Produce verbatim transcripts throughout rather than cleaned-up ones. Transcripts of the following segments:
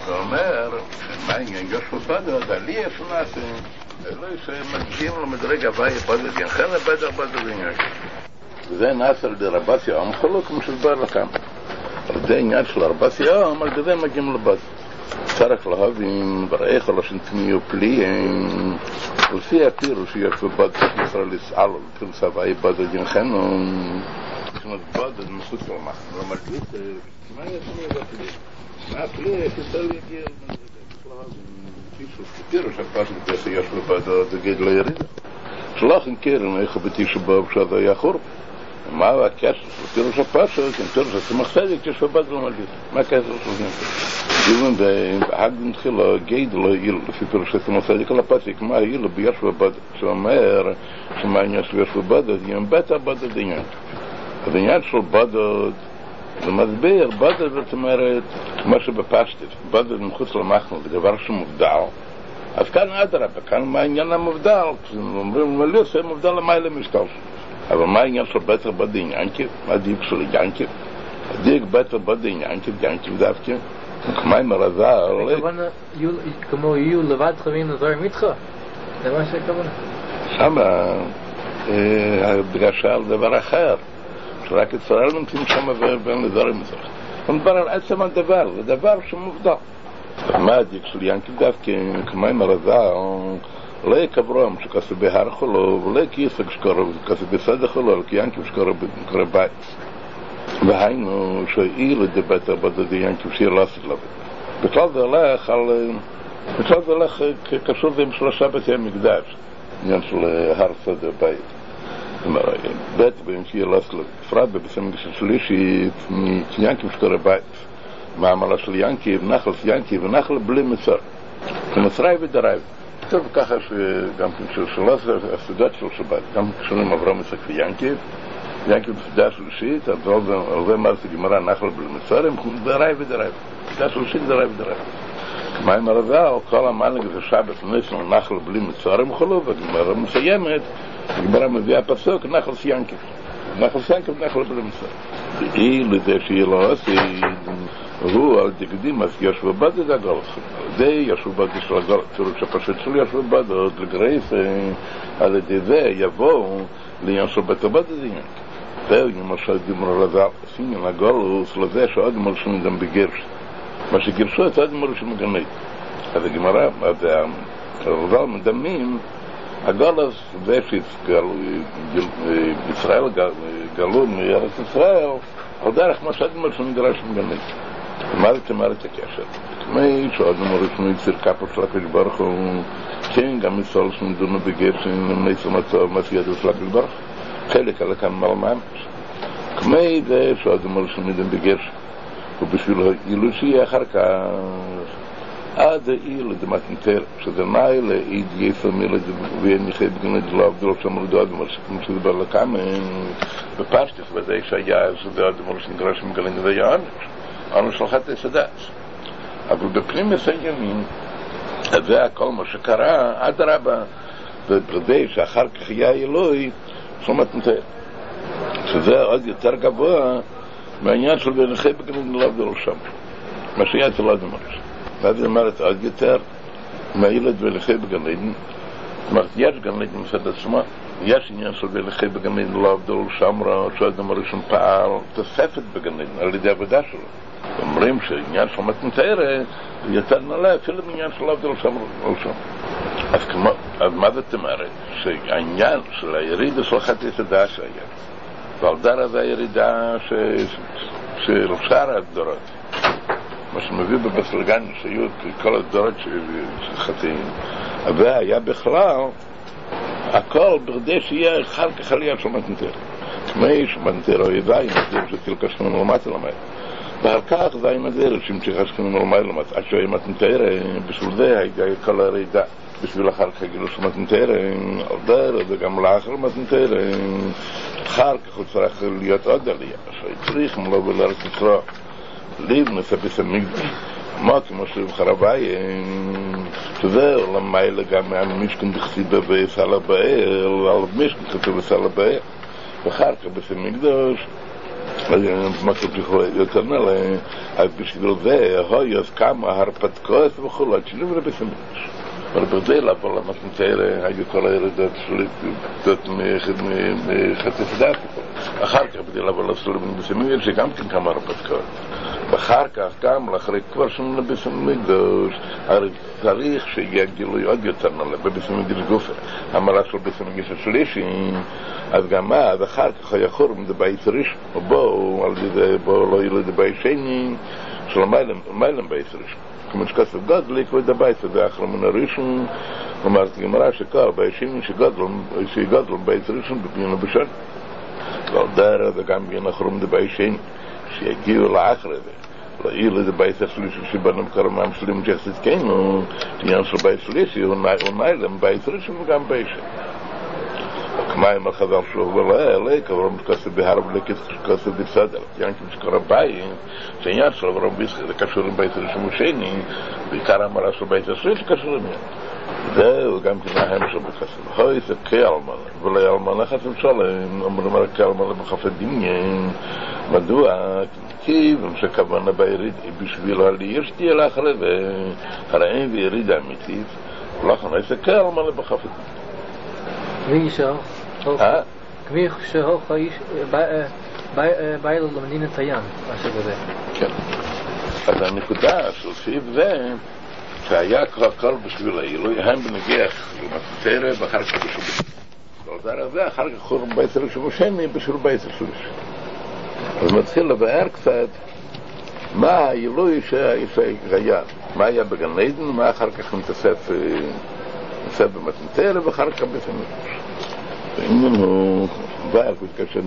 ואומר, מה העניין יושבו בדו, דלי יפנאתי, אלא שמגיעים למדרג הוואי בדו, ינכן לבדר בדו ועניין. וזה נעשה על ידי רבסי העם חלוק, כמו שדבר לכם. על ידי עניין של רבסי העם, על ידי מגיעים לבד. צריך להבין, בראיך על השנתמי ופליאים, לפי הפירוש שיש בבד, ישראל יסעל, פירוש הוואי בדו ינכן, נכנס בדו, זה מחוץ למחן. ומרגיש, מה ישמי בפליאים? מה הפליאים? ישראל יגיע פירוש הפסוק בזה יש בבדו דגד לירידה שלח עם קרן איך בתשע באב שזה היה חורב מה הקשר של פירוש הפסוק עם פירוש הסמך צדיק יש בבדו למלדיס מה הקשר של זה? דיון בהגדן תחילה גייד לא יהיה לפי פירוש הסמך צדיק על הפסוק מה יהיה לו ביש בבדו שאומר שמה עניין של יש בבדו דיון בית הבדו דיון העניין של בדו זה מסביר, בדו זאת אומרת מה שבפשטת, בדו זה מחוץ למחנה, זה דבר שמובדל אז כאן אדרבה, כאן מה העניין המובדל אומרים, לא עושה מובדל למעלה משקל אבל מה העניין של בטר בדו ינקיב? מה הדיוק של ינקיב? הדיוק בטר בדו ינקיב, ינקיב דווקא כמו עם הרזל כמו יהיו לבד חווים נזורים איתך זה מה שהכוונה שמה בגלל דבר אחר רק ישראל נמצאים שם ואין לדברים מזה. הוא מדבר על עצם הדבר, זה דבר שמובדל. מה הדיוק של ינקיב דווקא, כמו עם הרזל, לא יקברום שכסו בהר חולו, ולא כיסק שקורו, כסו בסד חולו, כי ינקיב שקורו בקורא בית. והיינו שאילו דבטר בדו ינקיב שיר לא עשית לבד. בכלל זה הולך על... בכלל זה הולך קשור זה עם שלושה בתי המקדש, עניין של הר סד בית. בית במקיר לסלו פרט בבסמגש שלישי ינקיב שקורא בית מעמלה של ינקיב נחל ינקיב ונחל בלי מצר ומצרי ודרייב כתוב ככה שגם שלוש הסודות של שבת גם קשורים אברהם יצחק וינקיב ינקיב בסודה שלישית על זה מרסי גמרא נחל בלי מצר דרייב ודרייב בסודה שלישית דרייב ודרייב כמו עם הרזל כל המנהג זה שבת ניסנו נחל בלי מצר הם חולו והגמרא מסיימת הגמרא מביאה פסוק נחל ינקיב נחל ינקיב נחל בלי מצר היא לזה שיהיה לו עשי הוא על דקדים אז ישבו בדו זה הגול זה ישבו בדו של הגול פירוש הפשוט של ישבו בדו לגרייס על ידי זה יבואו לעניין של בית הבדו זה ינקיב זהו למשל גמרא רזל עניין הגול לזה שהאדמור שמדם בגרש מה שגירשו את האדמור שמגנית אז הגמרא הרזל מדמים הגולס ואפיס ישראל גלו מארץ ישראל על דרך מה שאדמור שמגרש מגנית מה זאת אומרת הקשר? כמי שאדמור ראשוני צירקה פה של הקדוש ברוך הוא כן גם ישראל שמדונו בגרש נמני סמצוב מסיידו של הקדוש ברוך חלק על הכאן מלמש כמי זה שאדמור שמדם בגרש ובשביל האילושי אחר כך עד האיל דמתנתר שזה מיילה איד יסר מילה וניחי בגנת לא עבדו שאמרו דו אדמור כמו שדבר לכמה בפשטס וזה שהיה שזה אדמור שנגרש מגלין זה היה עונש עונש שלחת הסדס אבל בפנים מסיימים אז זה הכל מה שקרה עד רבה ובדי שאחר כך היה אלוהי של מתנתר שזה עוד יותר גבוה מהעניין של וניחי בגנת לא עבדו שם מה שהיה אצל אדמור ואז היא אומרת עוד יותר מהילד ולחי בגנדן זאת אומרת יש גנדן מצד עצמה יש עניין של ולחי בגנדן לא עבדו לשמרה שאדם הראשון פעל תוספת בגנדן על ידי עבודה שלו אומרים שעניין של מתנתר יותר נעלה אפילו בעניין של עבדו לשמרה אז כמו אז מה זאת אומרת שהעניין של הירידה של חצי סדה שהיה ועל דר הזה הירידה של שאר הדורות מה שמביא בבסלגן שהיו כל הדורות שחטאים אבל היה בכלל הכל בכדי שיהיה אחר כך עלייה של מתנתר כמי שמתנתר אויבה עם הדרך שתלקה שכנו למטה למטה ואחר כך זה עם הדרך שהמשיכה שכנו למטה למטה עד שהיה מתנתר בשביל זה היה כל הרעידה בשביל אחר כך גילו שמתנתר על דרך וגם לאחר מתנתר אחר כך הוא צריך להיות עוד עלייה שצריך מלא ולארץ ישראל ליבנס הבסמגדש מה כמו שבחרבי שזה למעלה גם מהמשכן דחסידה וסלה באל על משכן כתוב וסלה באל ואחר כך בסמגדש משהו יותר נעלה, אז בשביל זה, הוי, אז כמה הרפתקאות וכו', עד שילוב רבי סמש. אבל בגלל, אבל המתנתר היו כל הירדות מחטף דעת. אחר כך בגלל, אבל עשו לבן בסמיר, שגם כן כמה הרפתקאות. ואחר כך גם, לאחרי כבר שם לבסמיקדוש, הרי צריך שיהיה גילוי עוד יותר נעלה, בבסמיקדוש גופה. המעלה של בסמיקדוש השלישי, אז גם מה, אז אחר כך היה חורם דבית ראשון, או בואו, על ידי, בואו לא יהיה דבית שני, של מיילם בית ראשון. כמו שכסף גדל, יקבוי דבית, זה אחר מן הראשון, אומרת גמרא שכל, בית שני שגדל בית ראשון, בבינו בשן. ועל דרך זה גם בין החורם דבית שני, שיגיעו לאחר הזה. לא יהיה לזה בית השלישי שבנו בקרם המשלים ג'חסית כנו, עניין של בית שלישי, הוא מיילם בית ראשון וגם בית שני. כמיים על חזר שוב ולא אלה, כבר מתכסף בהר ולקט כסף בסדר. ינקים שקורא בית, שעניין של עברם ביסחי, זה קשור עם בית ראשון ושני, בעיקר המראה של בית השלישי קשור עם יד. זהו גם כנהם של בכסף. הוי זה כאלמנה, ולא אלמנה חסם שלם, אומרים על כאלמנה בחפת דמיין. מדוע? כי כשכוונה ביריד, בשביל הליר שתהיה לאחרי והרעים ויריד אמיתית, ולכן זה כאלמנה בחפת דמיין. Wie zo? Wie zo is bij bij de menine Tayan, als je dat. כן. אז הנקודה של סביב זה שהיה כבר כל בשביל העילוי, הם בנגיח למתתרא ואחר כך בשביל בעודר הזה, אחר כך חורם בית ראשון שני בשביל בית ראשון. אז מתחיל לבאר קצת מה העילוי שהיה, מה היה בגן עדן, מה אחר כך מתאסף נמצא במתתרא ואחר כך בית המקדש. העניין הוא בעל כאשר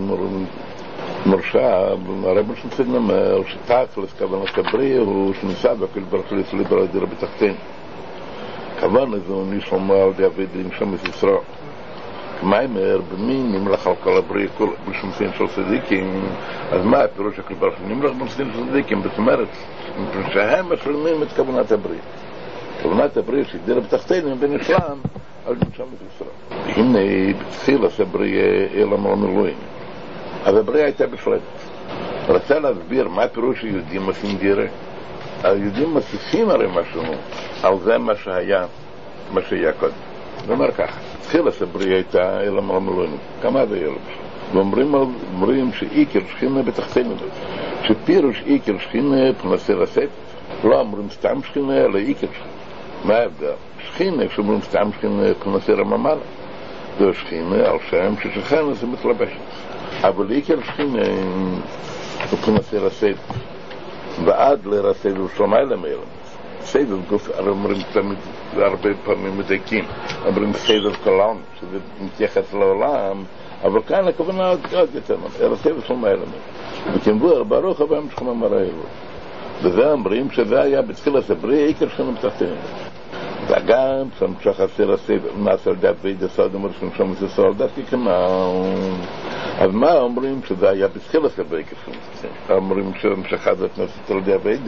מורשע, הרב שמצד נאמר שתכלס כוונת הבריא הוא שניסה בכל ברוך לסליבר על דירה בתחתין. כוונה זו נשלמה על די עבדים שם את ישראל. כמיימר במין נמלך על כל הבריא בשמסין של צדיקים, אז מה הפירוש הכל ברוך נמלך בשמסין של צדיקים? זאת אומרת שהם משלמים את כוונת הבריא. כוונת הבריא שדירה בתחתין הם בנשלם על שם את ישראל. והנה בתחילה הבריא אלא מלמלואים. אז הבריא הייתה בפלט. רצה להסביר מה פירוש שיהודים עושים דירה. היהודים מוסיפים הרי משהו על זה מה שהיה, מה שהיה קודם. זאת אומרת ככה, תחילת הבריא הייתה אלא מלמלואים. כמה זה ילד? ואומרים שאיקר שכינה בתחתינו. שפירוש איקר שכינה פנסי רסט. לא אומרים סתם שכינה אלא איקר שכינה. מה ההבדל? שכינה, כשאומרים סתם שכינה פנסי רממלה. זו שכינה על שם ששכינה זה מתלבשת. אבל איקר שכינה הוא פנסי רסט. ועד לרסט הוא שמאי למעלה. סדר גוף, אומרים תמיד, הרבה פעמים מדייקים, אומרים סדר כלם, שזה מתייחס לעולם, אבל כאן הכוונה עוד יותר, רסט הוא שמאי למעלה. וכמבואר, ברוך הבאים שכונה מראה אלו. וזה אומרים שזה היה בתחילת הבריא, איקר שכינה בתחתינו. וגם שמשך הסר הסדר, נעשה על דוד הסוד, אומר שמשום את הסוד, דווקא כנאו. אז מה אומרים שזה היה בתחילת הבריא כשכם? אומרים שמשך הזאת נעשית על דוד,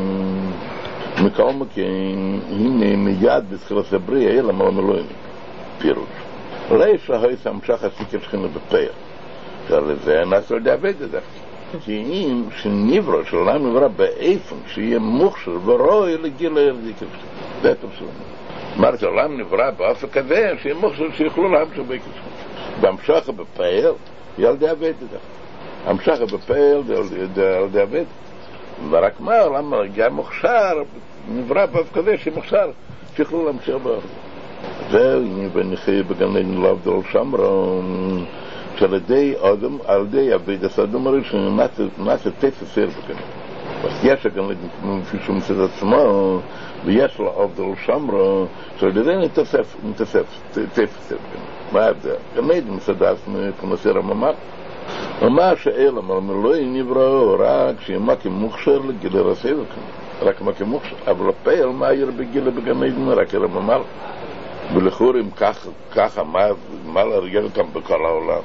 מכל מכן, הנה מיד בתחילת הבריא, אלא מלמלואים, פירוש. אולי שהי שמשך הסיקר שכינה בפאר, שלזה נעשה על דוד דווקא. כי אם שנברא, שלעולם נברא באיפן, שיהיה מוכשר ורואי לגיל הירדיקר שכינה. זה טוב שלנו. אמרת, העולם נברא באופן כזה, שיהיה מוכשר שיוכלו להמשך ביקר שכינה. בהמשך בפאר, ילדי אבד את זה. המשך בפאר, ילדי אבד. ורק מה, העולם גם מוכשר, נברא באופן כזה, שיהיה מוכשר, שיוכלו להמשך באופן. זהו, ונחי בגן עדן לא עבדו שמרון, שעל ידי אדם, על ידי אבד הסדם הראשון, נעשה תפס סר בגן. אז יש הגן עדן כפי שהוא מצד עצמו, ויש לה עבדו שמרון, שעל ידי נתאסף, נתאסף, תפס סר בגן. מה ההבדל? גן עדן מצד עצמו, פנסי רממל. ומה שאלה מלמלואים נבראו, רק שימה כמוכשר לגיל הרסי וכן. רק מה כמוכשר. אבל הפעל מה יהיה בגיל בגן עדן, רק רממל. ולחורים ככה, מה להרגיל אותם בכל העולם?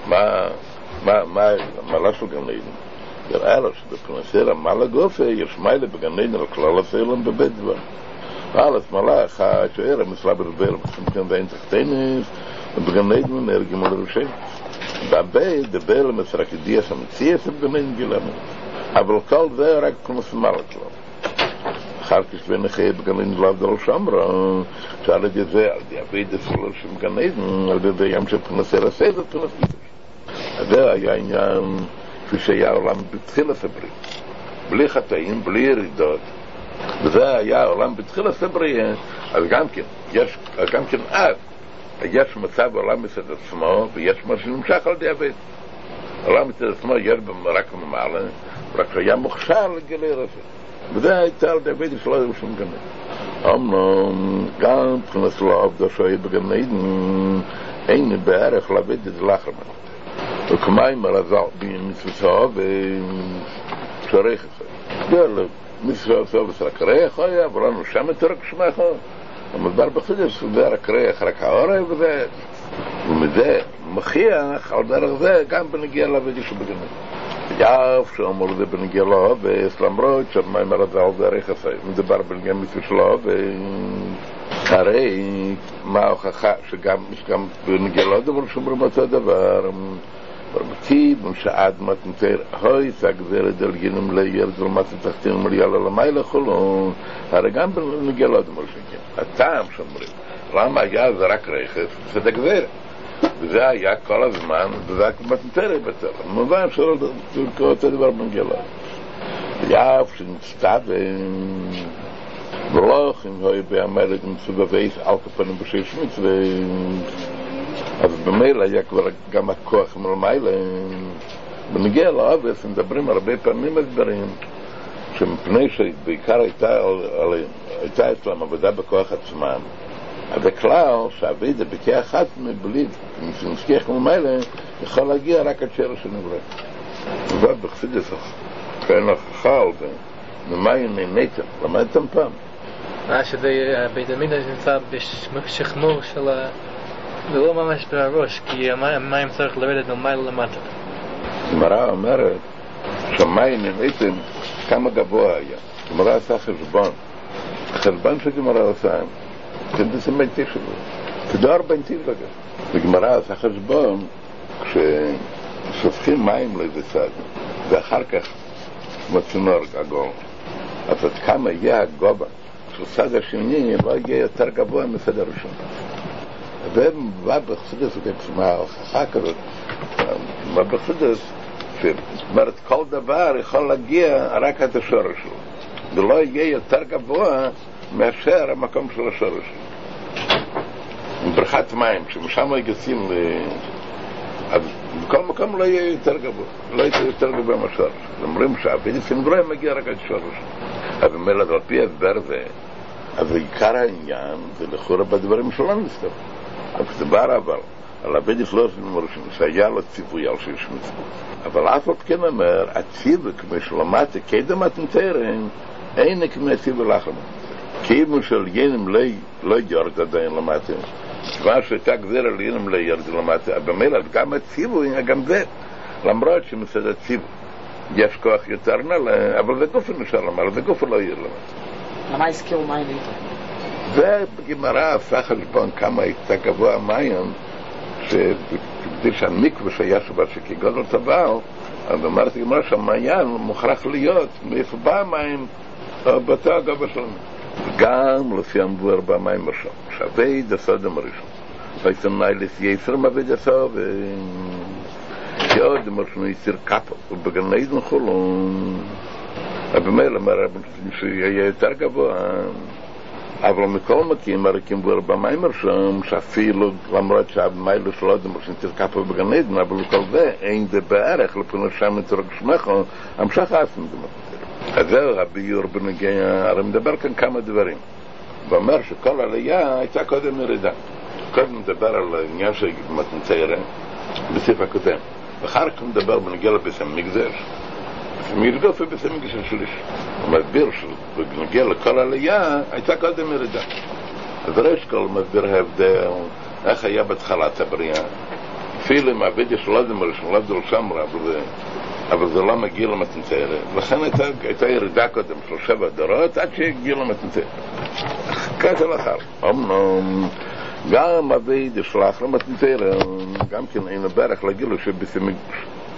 מה המעלה של גן עדן? יראה לו שבפנסי רממל הגופה יש מיילה בגן עדן על כלל הסלם בבית דבר. אלף מלאך השוער המסלה ברבר, בסמכן ואין תחתינס, ובגן עדן נהרגים על ראשי. והבית, דבר למסרק ידיעס המציאס בגנאידן גילם. אבל כל זה רק כנוס מלט לו. אחר כך ונחי בגנאידן לאו דל שמרה, שעל ידי זה, על ידי הבית הסולר של גנאידן, על ידי ים שפנסי לסדר פנסי. זה היה עניין כפי שהיה העולם בתחילת הברית. בלי חטאים, בלי ירידות. וזה היה העולם בתחילת הברית, אז גם כן, יש, גם כן אז, יש מצב העולם מצד עצמו, ויש מה שנמשך על ידי הבית. העולם מצד עצמו יש רק ממעלה, רק היה מוכשר לגלי רפא. וזה הייתה על ידי הבית שלא היו שום גנאידן. אמנם, גם מבחינת לא עבדו שהיו בגנאידן, אין בערך לבית את זה לאחר מנו. וכמיים הרזל במצוותו ושריך אחד. מצוותו ושרק ריח היה, אבל לנו שם תרק שמח. המדבר בחודש זה רק ריח, רק העורף וזה. ומזה מכיח על דרך זה גם בנגיע לבית שבגנאידן. יאף שאומר זה בנגיע לו, ולמרות שמיים הרזל זה ריח אחד. מדבר בנגיע מצוות שלו, והרי מה ההוכחה שגם בנגיע לו דבר שאומרים אותו דבר. ברבטיב, ושעד מתנתר, הוי, סגזרת על גינם לירד ולמצת תחתים ומריאלה למיילה חולון, הרי גם נגיע לו דמור שכן. הטעם שאומרים, למה היה זה רק רכס? זה דגזרת. וזה היה כל הזמן, וזה היה מתנתר בצל. מובן שלא אותו דבר בנגיע לו. יאף שנצטע ולוך, אם הוי בהמלת מצובבייס, על כפנים בשש מצווה, אז במילא היה כבר גם הכוח מלמיילה. בנגיע לאבס מדברים הרבה פעמים הסברים שמפני שבעיקר הייתה, הייתה אצלם עבודה בכוח עצמם, אז הכלל שהעבודה בכי אחת מבלי שמשכיח מלמיילה יכול להגיע רק עד שרש הנברא. ובא בחסידות כאין הוכחה על זה, ממה נהניתם? למדתם פעם? מה שזה בית המקדש נמצא בשכמור של ה... זה לא ממש בראש, כי המים צריך לרדת למעלה למטה. גמרא אומרת שהמים נהניתם כמה גבוה היה. גמרא עשה חשבון. החשבון שגמרא עושה, זה סמנטי שלו. זה ארבעים טיב. וגמרא עשה חשבון כששופכים מים לאיזה צד, ואחר כך מצינור עגול. אז עד כמה יהיה הגובה של צד השני לא יהיה יותר גבוה מצד הראשון. ובא בחסידות, ההוכחה כזאת, בא בחסידות, שאומרת כל דבר יכול להגיע רק עד השורש שלו, ולא יהיה יותר גבוה מאשר המקום של השורש שלו. בברכת מים, שמשם יגסים, אז בכל מקום לא יהיה יותר גבוה, לא יהיה יותר גבוה מהשורש. אומרים שהעבד סנברא מגיע רק עד השורש. אז אומרת, על פי הסבר זה, אז עיקר העניין זה לכאורה בדברים שלא נסתבר. אז זה בר אבל, על הבית יפלוס במורשים, שהיה לו ציווי על שיש מצוות. אבל אף עוד כן אומר, הציווי כמו שלמטה, כדם מתנתרן, אין כמו הציווי לאחר מתנתרן. כאילו של ינם לא יורד עדיין למטה, כבר שהייתה גזר על ינם לא יורד למטה, במילא גם הציווי, גם זה, למרות שמצד הציווי יש כוח יותר נעלה, אבל זה גוף נשאר למעלה, זה גוף לא יורד למטה. למה הזכירו מים איתו? ובגמרא עשה חשבון כמה הייתה גבוה המים, שכדי שהמקווה שהיה שבת שכגודל טבל, אז אמרתי גמרא שהמעיין מוכרח להיות מאיפה בא המים באותו הגובה שלנו. גם לפי המבואר במים ראשון, שווה דסודם הראשון. ויתנאי לפי יסר מבד יסר, ויוד אמרנו יסר קפו, ובגנאידן חולון, ובמילא אמר שיהיה יותר גבוה, אבל מכל מקים הרקים בואר במים ראשון, שאפילו למרות שהמיילו שלו דמר שנתרקפו בגנאידן, אבל לכל זה אין זה בערך לפני שם נתרק שמחו, המשך אסם דמר. אז זהו הביור בנגיע, הרי מדבר כאן כמה דברים. ואומר שכל עלייה הייתה קודם ירידה. קודם מדבר על העניין של מתנציירה, בסעיף הקודם. ואחר כך מדבר בנגיע לבית המקדש. מרגוף ובית המקדש השליש. הוא מסביר שבנגיע לכל עלייה הייתה קודם ירידה. אז ראש כל מסביר ההבדל, איך היה בתחלת הבריאה. אפילו אם העבד יש לא דמר, לא דל שמרה, אבל זה... אבל זה לא מגיע למתנציירה. לכן הייתה, הייתה ירידה קודם של שבע דורות עד שהגיע למתנציירה. כזה לאחר. אמנם גם אבי דשלח למתנתר, גם כן אין הברך לגילו שבסמיקוש.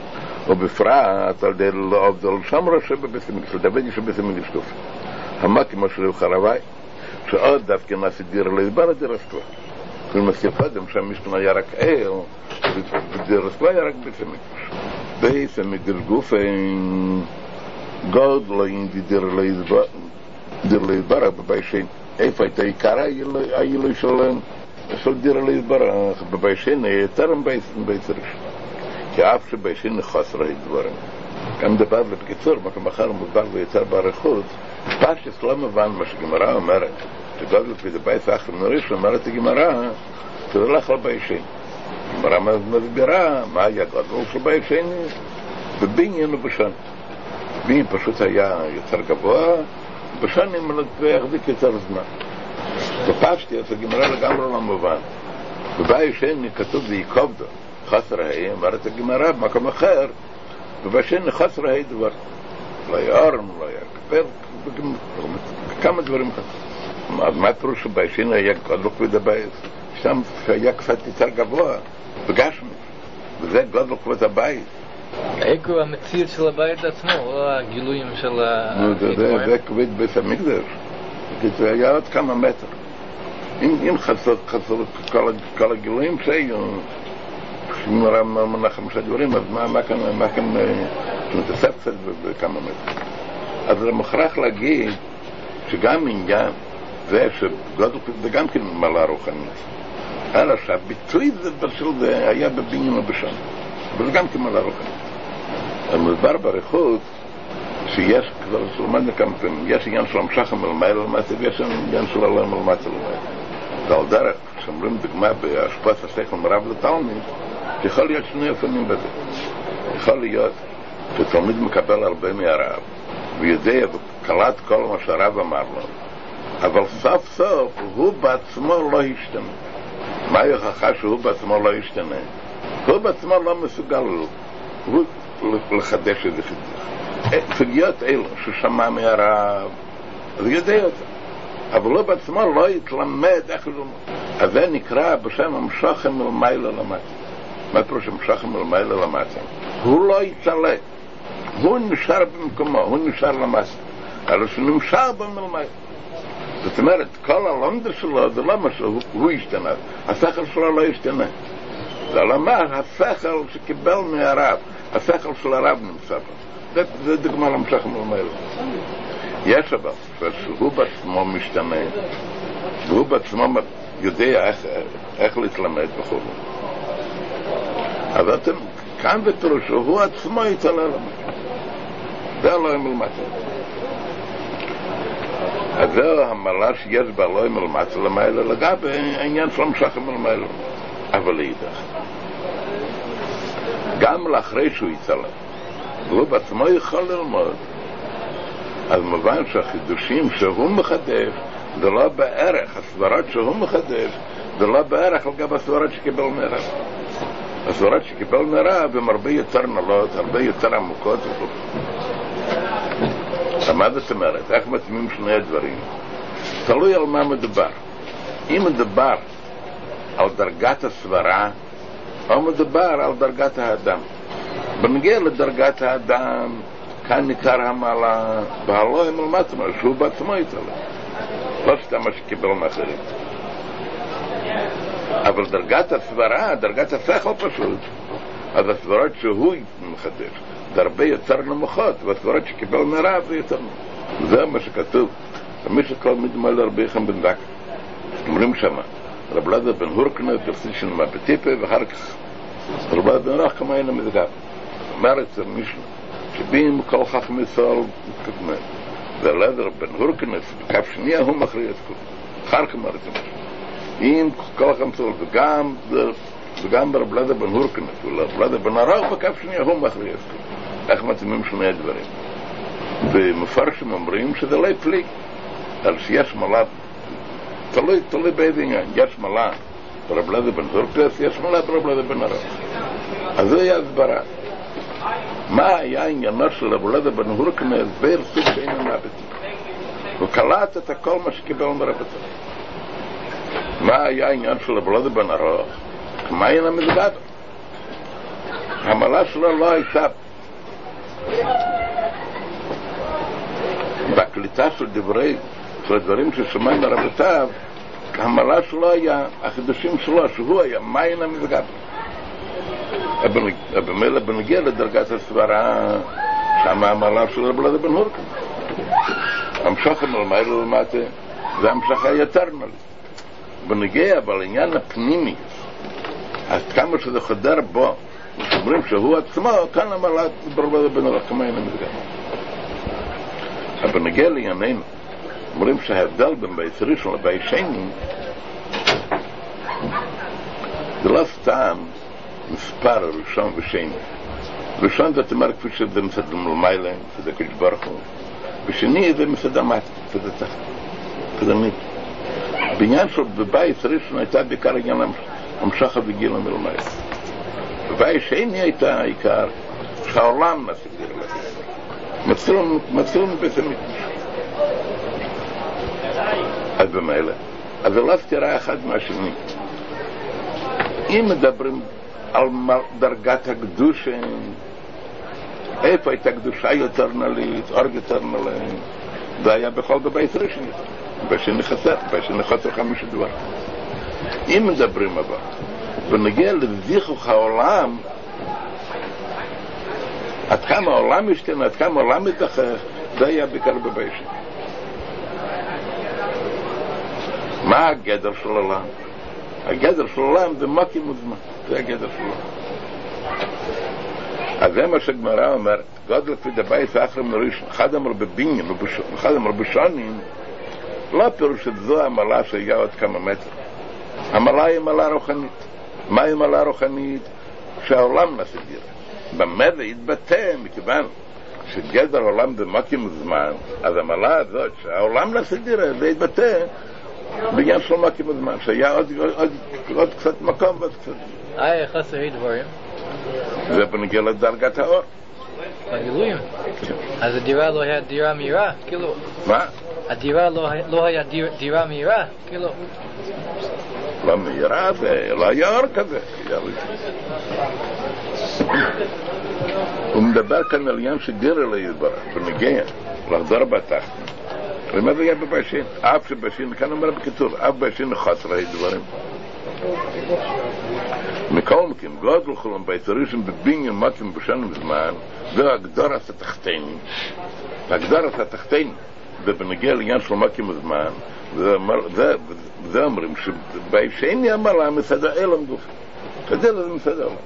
ובפרט על די לעובד על שמרה שבסמיקוש, לדבדי שבסמיקוש כוף. המקים אשר חרבי, שעוד דווקא נעשי דיר להסבר דיר הסקלה. כל מזכיר קודם שהמשכן היה רק אל, ודיר הסקלה היה רק בסמיקוש. בסמיקוש גוף אין גוד לא אין דיר להסבר, דיר להסבר בביישן. איפה הייתה עיקרה היילו של דיר להסבר, בביישן היתרם בייסרש. כי אף שביישן חסר הדברים. גם דבר בקיצור, מקום אחר מודבר ויתר בערכות, פשט לא מובן מה שגמרא אומרת, שגודל לפי בייס אחר נוריש, אומרת הגמרא, זה הולך על ביישן. גמרא מסבירה, מה היה גודל של ביישן? בבניין ובשן. בניין פשוט היה יותר גבוה, בשן אם להחזיק יותר זמן. בפשטי, אז הגמרא לגמרי לא מובן. בביישן כתוב ויקובדו, חסר ההיא, אומרת הגמרא במקום אחר, ובשן חסר ההיא דבר. לא היה אורם, לא היה כפר, כמה דברים חסר. אז מה פירוש שביישן היה גודל כבוד הבית? שם היה קצת יותר גבוה, בגשמי. וזה גודל כבוד הבית. איכו המציאות של הבית עצמו, או הגילויים של ה... זה כבוד בית המקדש. זה היה עוד כמה מטר. אם חסר כל הגילויים שהיו, כשנראה מנחם שהדברים, אז מה כאן מתאסף קצת בכמה מטר? אז זה מוכרח להגיד שגם עניין זה שגודל זה גם כן מעלה רוחנית. אלא שהביטוי של זה היה בבניין ובשם. אבל גם כן מעלה רוחנית. המדבר בריחות שיש כבר שלמדנו כמה פעמים, יש עניין של המשחם מלמעלה למטה ויש עניין של עולם מלמטה למטה. ועל דרך, שאומרים דוגמה בהשפעת השכל מרב לתלמיד, יכול להיות שני אופנים בזה. יכול להיות שתלמיד מקבל הרבה מהרב, ויודע וקלט כל מה שהרב אמר לו, אבל סוף סוף הוא בעצמו לא ישתנה. מה יוכחה שהוא בעצמו לא ישתנה? הוא בעצמו לא מסוגל הוא לחדש את זה חידוש. סוגיות אלו ששמע מהרב, אז יודע אותה. אבל הוא בעצמו לא יתלמד איך ללמוד. אז זה נקרא בשם המשוכם מלמעלה למטה. מה פירוש המשוכם מלמעלה למטה? הוא לא יתעלה. הוא נשאר במקומו, הוא נשאר למטה. אבל שהוא נמשך במלמעלה. זאת אומרת, כל הלומדה שלו זה לא מה שהוא ישתנה. השכל שלו לא ישתנה. זה לומר, השכל שקיבל מהרב, השכל של הרב נמצא פה. זה דוגמה למשך מלמעלה. יש אבל, שהוא בעצמו משתנה, והוא בעצמו יודע איך, איך להתלמד וכו'. אבל אתם, כאן ותראו שהוא עצמו יתעלה למטה. זה לא מלמטה. אז זה המעלה שיש בה לא מלמטה למעלה, לגבי העניין של המשך מלמעלה. אבל להידך. גם לאחרי שהוא יתעלה, והוא בעצמו יכול ללמוד, אז מובן שהחידושים שהוא מחדש זה לא בערך, הסברות שהוא מחדש זה לא בערך על גב הסברות שקיבל מהרב. הסברות שקיבל מהרב הן הרבה יותר נעלות, הרבה יותר עמוקות. מה זאת אומרת? איך מתאימים שני הדברים? תלוי על מה מדובר. אם מדובר על דרגת הסברה או מדובר על דרגת האדם. בנגיע לדרגת האדם כאן ניכר המעלה בהלוי מלמטה, שהוא בעצמו יתעלה. לא סתם מה שקיבל מאחרים. אבל דרגת הסברה, דרגת השכל פשוט, אז הסברות שהוא מחדש, זה הרבה יותר נמוכות, והסברות שקיבל מהרב זה יותר נמוך. זה מה שכתוב. מי שכל מדמל הרבה חם בן דק. אומרים שמה, רב לדה בן הורקנה, תפסיד של מה בטיפה, ואחר כך רב לדה בן רח כמה אין המדגב. אומרת זה מישהו. שבים כל חכם ישראל כתמם. ולדר בן הורקנס, בקף שנייה הוא מכריע את כולם. אחר כך אמרתי משהו. אם כל חכם ישראל, וגם, וגם ברב לדר בן הורקנס, ורב לדר בן הרח, בקף שנייה הוא מכריע את כולם. איך מתאימים שני הדברים. ומפרשים אומרים שזה לא פלי. על שיש מעלה, תלוי, תלוי באיזה עניין. יש מעלה ברב לדר בן הורקנס, יש מעלה ברב לדר בן הרח. אז זה היה הסברה. מה היה עניינו של רב לדה בן הורקנה הסבר סוג שאינו מהבטים. הוא קלט את הכל מה שקיבל מרבתו. מה היה העניין של הבלוד בן ארוך? מה היה המזגד? המעלה שלו לא הייתה בקליטה של דברי, של הדברים ששמעים מרבותיו, המעלה שלו היה, החידושים שלו, שהוא היה מים המזגד. במילא בנגיע לדרגת הסברה, שמה המעלה של הבלד בן הורקן. המשוכם על מיילה למטה, זה המשכה יותר נולי. בנגיע, אבל העניין הפנימי, אז כמה שזה חדר בו, אומרים שהוא עצמו, כאן המעלה בלד בן הורקן, מים המזגד. אבל נגיע לענייננו, אומרים שההבדל בין בית ראשון לבית שני זה לא סתם מספר ראשון ושני. ראשון זה תאמר כפי שזה מסד למעלה, שזה קדוש ברוך הוא, ושני זה מסד המטה, שזה תחת, שזה מית. בעניין של בבית ראשון הייתה בעיקר עניין המשכה וגילה מלמעלה. בבית שני הייתה העיקר שהעולם נסגיר לה. מצאו מבית המקדש. אז במילא, אז זה לא סתירה אחד מהשני. אם מדברים על דרגת הקדושה, איפה הייתה קדושה יותר נלית, אור יותר נלית, זה היה בכל בבית ראשון, בשני חסר, בשני חסר חמישה דבר. אם מדברים אבל, ונגיע לזיכוך העולם, עד כמה העולם משתנה, עד כמה העולם מתאחר, זה היה בעיקר בבית שני. מה הגדר של העולם? הגדר של העולם זה מקים וזמן, זה הגדר של העולם. אז זה מה שגמרא אומר, גודל כפי דבייס האחרם לראשון, אחד אמר בבניין, אחד אמר בשונים, לא פירוש את זו המעלה שהיה עוד כמה מטר. המעלה היא מעלה רוחנית. מה היא מעלה רוחנית? שהעולם נסגיר. במה זה יתבטא, מכיוון שגדר העולם זה מקים וזמן, אז המעלה הזאת, שהעולם נסגיר, זה יתבטא בעניין של מקים וזמן, שהיה עוד, עוד, עוד קצת מקום ועוד קצת. אה, חסר דברים. זה בנגיע לדרגת האור. בגילויים. אז הדירה לא היה דירה מהירה, כאילו. מה? הדירה לא היה דירה מהירה, כאילו. לא מהירה, זה לא היה אור כזה. הוא מדבר כאן על עניין שגירה לידבר, בנגיע, לחדור בתחת. ומה זה היה בבשין? אף שבשין, כאן אומר בכתוב, אף בשין חסר דברים. מכל מקים, גודל לכולם, בית ראשון בבניין מקים בשנים בזמן, זה הגדרת התחתינים. הגדרת התחתינים, זה בנגיע לעניין של מקים בזמן, זה אומרים שבית שני המעלה מסד האלם גוף. כזה זה מסד האלם.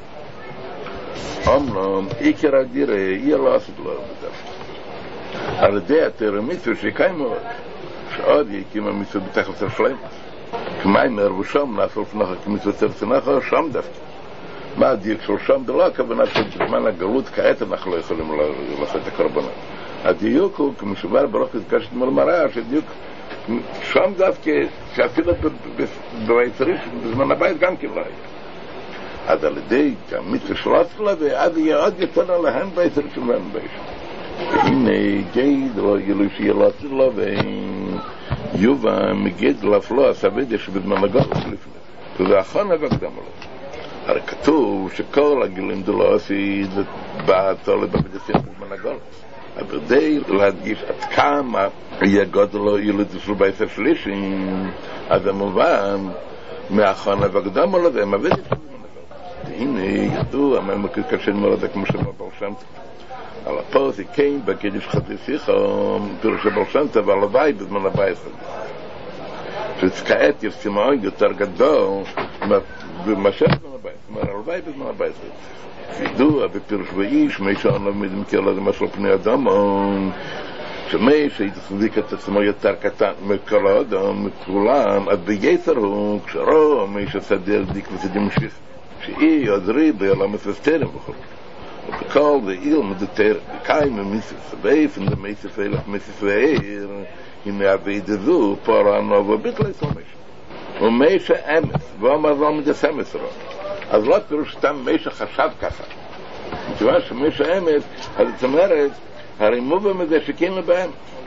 אמנם, עיקר הדירה, יהיה לא עשית לו בדף. על ידי התרמיצו שקיימו, שעוד יקים המיצו בתחת השלם. כמיימר ושם נעשו לפנחה כמיצו צרצנחה, שם דווקא. מה הדיוק של שם? זה לא הכוונה שבזמן הגלות כעת אנחנו לא יכולים לעשות את הקרבנות. הדיוק הוא, כמו שבר ברוך התקשת מרמרה, שהדיוק שם דווקא, שאפילו בבית ראשון, בזמן הבית גם כן לא היה. אז על ידי המיצו שלוש לה, ועד יהיה עוד יותר עליהם בית ראשון ואין בית. והנה גייד לא ילוי שילעצו לו ויובה מגייד לפלוע סביד יש בזמן הגלות לפני וזה אחרונה וקדם לו. הרי כתוב שכל הגילים דלו עשי בעתו לבבדסים בזמן הגלות. אבל די להדגיש עד כמה יהיה גודל לו ילוי של בית השלישים, אז המובן מאחרונה וקדם לו זה מבד את בזמן הגלות. והנה ידוע מה קשה מאוד כמו שאמר שם על הפוסק כן בקדיש חסיסיך פירוש הברשנטה והלוואי בזמן הבית הזה שכעת יש סימאון יותר גדול במשך בזמן הבית זאת אומרת הלוואי בזמן הבית הזה ידוע בפירוש באיש מי שאנו מדמקר לזה משהו פני אדם שמי שיתחזיק את עצמו יותר קטן מכל האדם מכולם אז ביתר הוא כשרו מי שסדר דיק וסדים משיך שאי יעזרי בעולם מססתרים בכל בכל זה איל מדתר קיים ממיסס ואיף אין דמיסס ואילך מיסס ואיר הנה עביד זו פורענו וביטלי סומש ומישה אמס ואומר לא מדסמס רוב אז לא פירוש סתם מישה חשב ככה מכיוון שמישה אמס אז זאת אומרת הרי מובן מזה שכן לבהם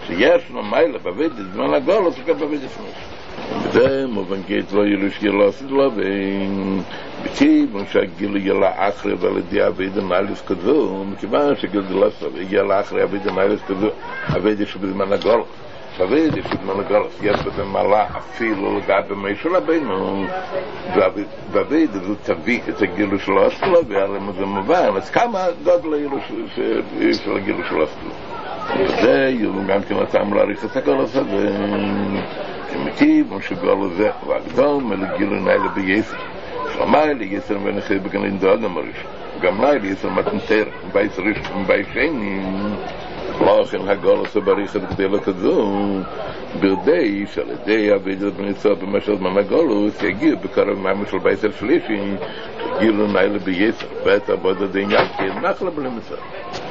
שיש לו מיילה בבית זמן הגול, אז גם בבית שמש. וזה מובן geht לא ילוש ילוסד לו, ובכיוון שהגיל ילה אחרי ועל ידי עבד המאלס כזו, מכיוון שגיל ילוסד ילה אחרי עבד המאלס כזו, עבד יש בזמן הגול. עבד יש בזמן הגול, יש בזה מעלה אפילו לגבי מישהו לבינו, ועבד זו תביא את הגילו של אסלו, והרי זה מובן, אז כמה גודל הילוש של הגילו של אסלו. וזה יהיו גם כן אותם להעריך את הגול הזה, כמכיוון שגול הזה והגדול מלגיל נעלה בייסר. שלמה אלי יסר ונחי בגנין דוד המריש. גם נעלה יסר מתנתר, בייס ריש ובייס שני, לכן הגול הזה בריך את גדלה כזו, ברדי שעל ידי עבד בניצור במשך זמן הגולוס, יגיעו בקרב מים של בייס השלישי, גילו נעלה בייסר, ואת עבוד הדין יקי, נחלה בלמצר.